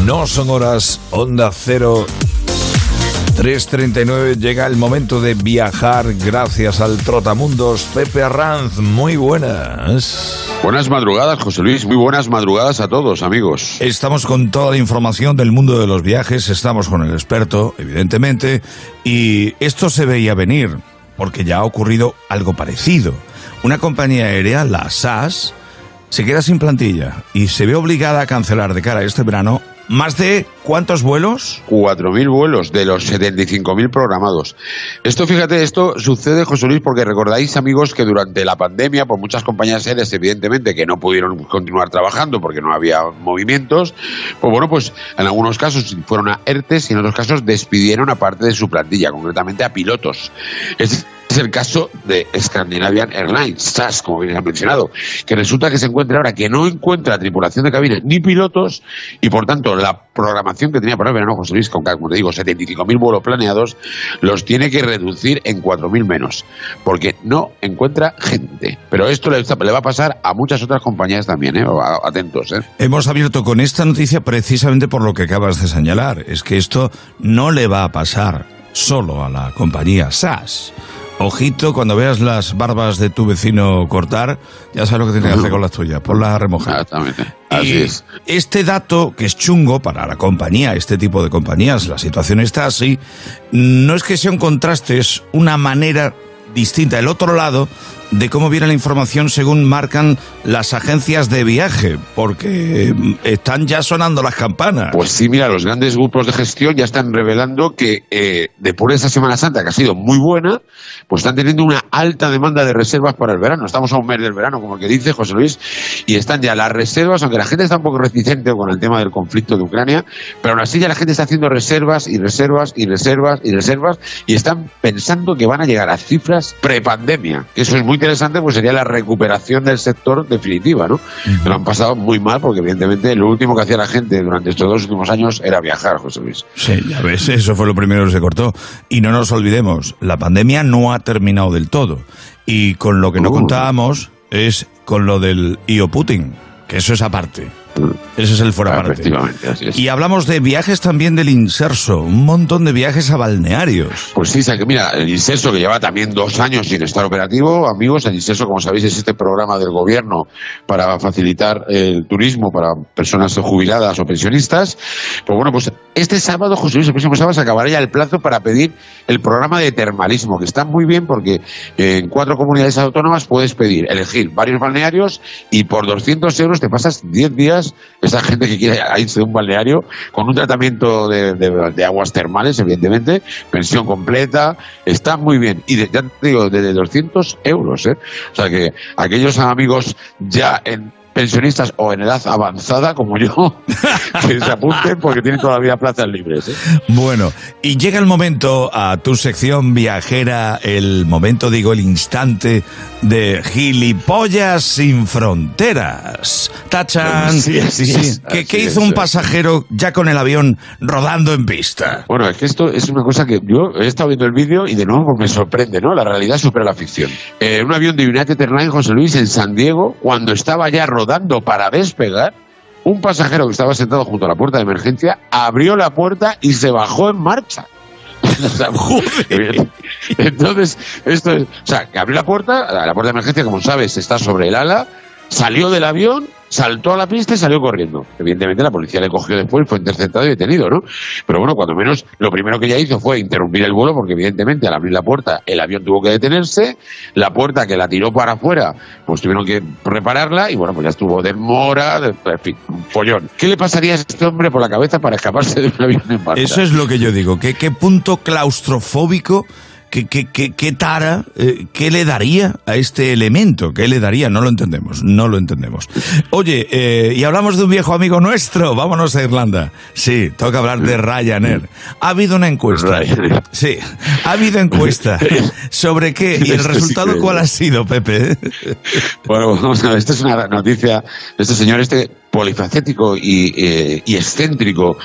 No son horas, Onda Cero 3:39, llega el momento de viajar gracias al Trotamundos. Pepe Arranz, muy buenas. Buenas madrugadas, José Luis, muy buenas madrugadas a todos, amigos. Estamos con toda la información del mundo de los viajes, estamos con el experto, evidentemente, y esto se veía venir, porque ya ha ocurrido algo parecido. Una compañía aérea, la SAS, se queda sin plantilla y se ve obligada a cancelar de cara a este verano más de ¿cuántos vuelos? 4.000 vuelos de los 75.000 programados. Esto, fíjate, esto sucede, José Luis, porque recordáis, amigos, que durante la pandemia, por muchas compañías aéreas, evidentemente, que no pudieron continuar trabajando porque no había movimientos, pues bueno, pues en algunos casos fueron a ERTEs y en otros casos despidieron a parte de su plantilla, concretamente a pilotos. Es el caso de Scandinavian Airlines, SAS, como bien ha mencionado, que resulta que se encuentra ahora que no encuentra tripulación de cabina ni pilotos y, por tanto, la programación que tenía para el verano, José Luis, con, como te digo, 75.000 vuelos planeados, los tiene que reducir en 4.000 menos, porque no encuentra gente. Pero esto le va a pasar a muchas otras compañías también, atentos. Hemos abierto con esta noticia precisamente por lo que acabas de señalar, es que esto no le va a pasar solo a la compañía SAS. Ojito, cuando veas las barbas de tu vecino cortar, ya sabes lo que tienes que hacer con las tuyas, ponlas a remojar. Exactamente, así es. Este dato, que es chungo para la compañía, este tipo de compañías, la situación está así, no es que sea un contraste, es una manera distinta, el otro lado de cómo viene la información según marcan las agencias de viaje, porque están ya sonando las campanas. Pues sí, mira, los grandes grupos de gestión ya están revelando que después de esta Semana Santa, que ha sido muy buena, pues están teniendo una alta demanda de reservas para el verano. Estamos a un mes del verano, como el que dice José Luis, y están ya las reservas, aunque la gente está un poco reticente con el tema del conflicto de Ucrania, pero aún así ya la gente está haciendo reservas y reservas y reservas y reservas, y están pensando que van a llegar a cifras prepandemia, que eso es muy interesante, pues sería la recuperación del sector definitiva, ¿no? Lo han pasado muy mal porque evidentemente lo último que hacía la gente durante estos 2 últimos años era viajar, José Luis. Sí, ya ves, eso fue lo primero que se cortó. Y no nos olvidemos, la pandemia no ha terminado del todo. Y con lo que no contábamos es con lo del IO Putin, que eso es aparte. Ese es el fuera parte. Efectivamente, así es. Y hablamos de viajes también del Inserso, un montón de viajes a balnearios. Pues sí, mira, el Inserso, que lleva también 2 años sin estar operativo, amigos, el Inserso, como sabéis, es este programa del gobierno para facilitar el turismo para personas jubiladas o pensionistas. Pues bueno, pues este sábado, José Luis, el próximo sábado se acabará ya el plazo para pedir el programa de termalismo, que está muy bien porque en 4 comunidades autónomas puedes elegir varios balnearios y por 200 euros te pasas 10 días. Esa gente que quiere irse de un balneario con un tratamiento de aguas termales, evidentemente, pensión completa, está muy bien. Y ya te digo, de 200 euros, ¿eh? O sea que aquellos amigos ya en pensionistas o en edad avanzada, como yo, que se apunten porque tienen todavía plazas libres, ¿eh? Bueno, y llega el momento a tu sección viajera, el instante de Gilipollas sin fronteras. ¡Tachan! Sí, sí. ¿Qué hizo un pasajero ya con el avión rodando en pista? Bueno, es que esto es una cosa que yo he estado viendo el vídeo y de nuevo pues me sorprende, ¿no? La realidad supera la ficción. Un avión de United Airlines, José Luis, en San Diego, cuando estaba ya rodando para despegar, un pasajero que estaba sentado junto a la puerta de emergencia abrió la puerta y se bajó en marcha. Entonces, esto es, o sea, que abrió la puerta de emergencia, como sabes, está sobre el ala, salió del avión, saltó a la pista y salió corriendo. Evidentemente la policía le cogió después y fue interceptado y detenido, ¿no? Pero bueno, cuando menos, lo primero que ella hizo fue interrumpir el vuelo porque evidentemente al abrir la puerta el avión tuvo que detenerse, la puerta que la tiró para afuera pues tuvieron que repararla y bueno, pues ya estuvo de mora, en fin, un follón. ¿Qué le pasaría a este hombre por la cabeza para escaparse de un avión en marcha? Eso es lo que yo digo, ¿qué punto claustrofóbico? ¿Qué tara, qué le daría a este elemento? ¿Qué le daría? No lo entendemos. Oye, y hablamos de un viejo amigo nuestro, vámonos a Irlanda. Sí, toca hablar de Ryanair. Ha habido una encuesta. Sí, ha habido encuesta. ¿Sobre qué? ¿Y el resultado cuál ha sido, Pepe? Bueno, vamos a ver, esta es una noticia de este señor, polifacético y excéntrico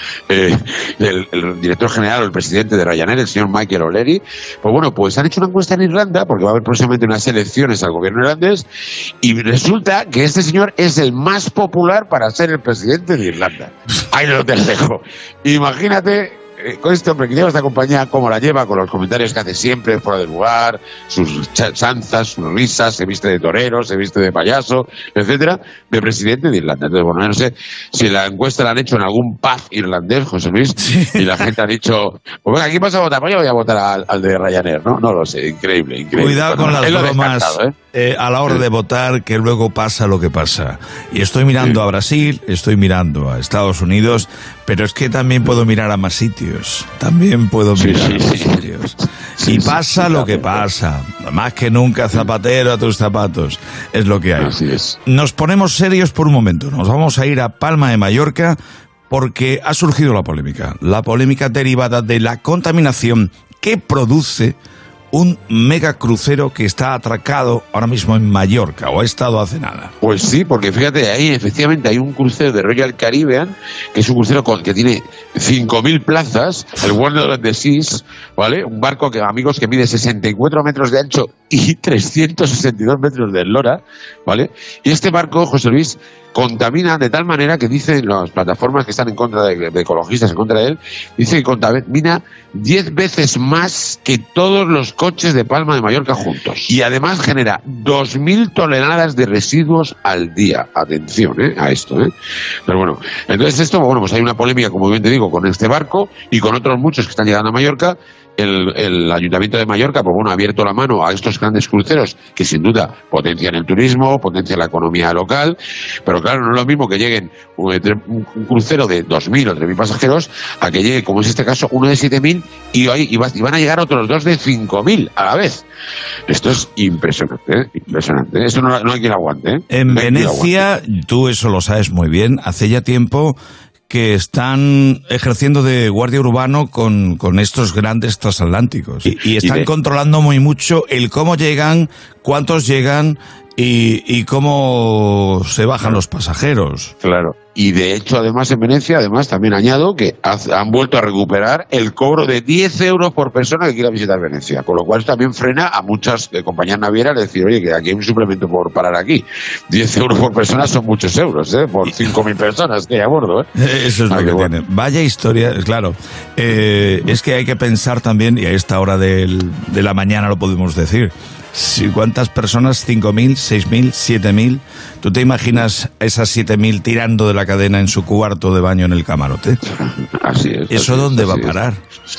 el director general o el presidente de Ryanair, el señor Michael O'Leary, pues bueno, pues han hecho una encuesta en Irlanda, porque va a haber próximamente unas elecciones al gobierno irlandés, y resulta que este señor es el más popular para ser el presidente de Irlanda. Ahí lo dejo. Imagínate con este hombre que lleva esta compañía, cómo la lleva, con los comentarios que hace siempre fuera del lugar, sus chanzas, sus risas, se viste de torero, se viste de payaso, etcétera, de presidente de Irlanda. Entonces, bueno, no sé si la encuesta la han hecho en algún pub irlandés, José Luis, y la gente ha dicho, pues venga, ¿quién vas a votar? Pues yo voy a votar al de Ryanair, ¿no? No lo sé, increíble. Cuidado con las bromas a la hora de votar, que luego pasa lo que pasa. Y estoy mirando a Brasil, estoy mirando a Estados Unidos, pero es que también puedo mirar a más sitios. También puedo mirar a más sitios. Y pasa lo que pasa. Más que nunca, zapatero a tus zapatos. Es lo que hay. Así es. Nos ponemos serios por un momento. Nos vamos a ir a Palma de Mallorca porque ha surgido la polémica. La polémica derivada de la contaminación que produce un megacrucero que está atracado ahora mismo en Mallorca, o ha estado hace nada. Pues sí, porque fíjate, ahí efectivamente hay un crucero de Royal Caribbean, que es un crucero que tiene 5.000 plazas, el Wonder of the Seas, ¿vale? Un barco que, amigos, que mide 64 metros de ancho y 362 metros de eslora, ¿vale? Y este barco, José Luis, contamina de tal manera que dicen las plataformas que están en contra de ecologistas, en contra de él, dice que contamina 10 veces más que todos los coches de Palma de Mallorca juntos. Y además genera 2.000 toneladas de residuos al día. Atención, a esto, Pero bueno, entonces esto, bueno, pues hay una polémica, como bien te digo, con este barco y con otros muchos que están llegando a Mallorca. El Ayuntamiento de Mallorca, pues bueno, ha abierto la mano a estos grandes cruceros que sin duda potencian el turismo, potencian la economía local, pero claro, no es lo mismo que lleguen un crucero de 2.000 o 3.000 pasajeros a que llegue, como es este caso, uno de 7.000 y van a llegar otros dos de 5.000 a la vez. Esto es impresionante, impresionante. Esto no hay quien lo aguante. En Venecia, tú eso lo sabes muy bien, hace ya tiempo que están ejerciendo de guardia urbano con estos grandes transatlánticos. Y están controlando muy mucho el cómo llegan, cuántos llegan y cómo se bajan los pasajeros. Claro. Y de hecho, además, en Venecia, también añado que han vuelto a recuperar el cobro de 10 euros por persona que quiera visitar Venecia, con lo cual también frena a muchas compañías navieras decir, oye, que aquí hay un suplemento por parar aquí. 10 euros por persona son muchos euros, por 5.000 personas que hay a bordo, Eso es lo que tiene. Vaya historia, claro. Es que hay que pensar también, y a esta hora de la mañana lo podemos decir, ¿cuántas personas? ¿5.000, 6.000, 7.000? ¿Tú te imaginas a esas 7.000 tirando de la cadena en su cuarto de baño en el camarote? Así es. ¿Eso dónde va a parar?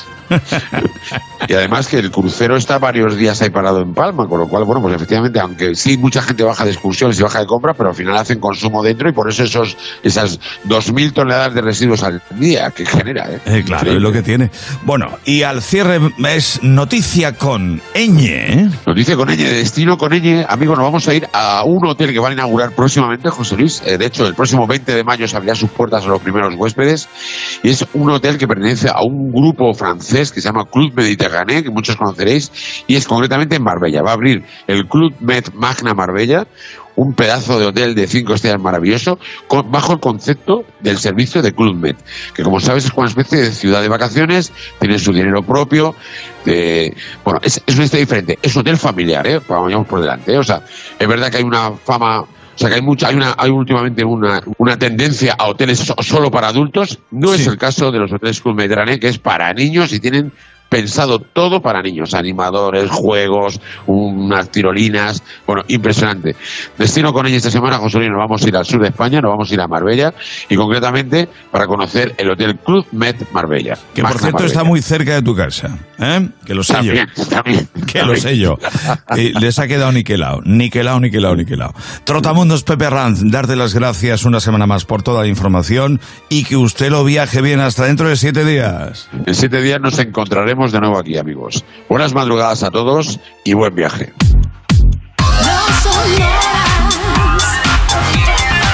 Y además que el crucero está varios días ahí parado en Palma, con lo cual, bueno, pues efectivamente, aunque sí mucha gente baja de excursiones y baja de compras, pero al final hacen consumo dentro y por eso esas 2.000 toneladas de residuos al día que genera, claro, es lo que tiene. Bueno, y al cierre es noticia con ñ. Noticia con ñ, destino con ñ. Amigos, nos vamos a ir a un hotel que van a inaugurar próximamente, José Luis. De hecho, el próximo 20 de mayo se abrirá sus puertas a los primeros huéspedes y es un hotel que pertenece a un grupo francés que se llama Club Mediterráneo, que muchos conoceréis, y es concretamente en Marbella. Va a abrir el Club Med Magna Marbella, un pedazo de hotel de 5 estrellas maravilloso, bajo el concepto del servicio de Club Med, que como sabes es una especie de ciudad de vacaciones, tiene su dinero propio, bueno, es una historia diferente, es un hotel familiar, vamos por delante, o sea, es verdad que hay una fama. O sea que hay últimamente una tendencia a hoteles solo para adultos. No es el caso de los hoteles Club Mediterráneo, que es para niños y tienen pensado todo para niños, animadores, juegos, unas tirolinas, bueno, impresionante. Destino con ella esta semana, José Luis, nos vamos a ir al sur de España, nos vamos a ir a Marbella y concretamente para conocer el Hotel Club Med Marbella. Que por cierto Marbella. Está muy cerca de tu casa, que lo sé también, lo sé yo. Les ha quedado niquelado. Trotamundos Pepe Ranz, darte las gracias una semana más por toda la información y que usted lo viaje bien hasta dentro de 7 días. En 7 días nos encontraremos de nuevo aquí, amigos. Buenas madrugadas a todos y buen viaje. No,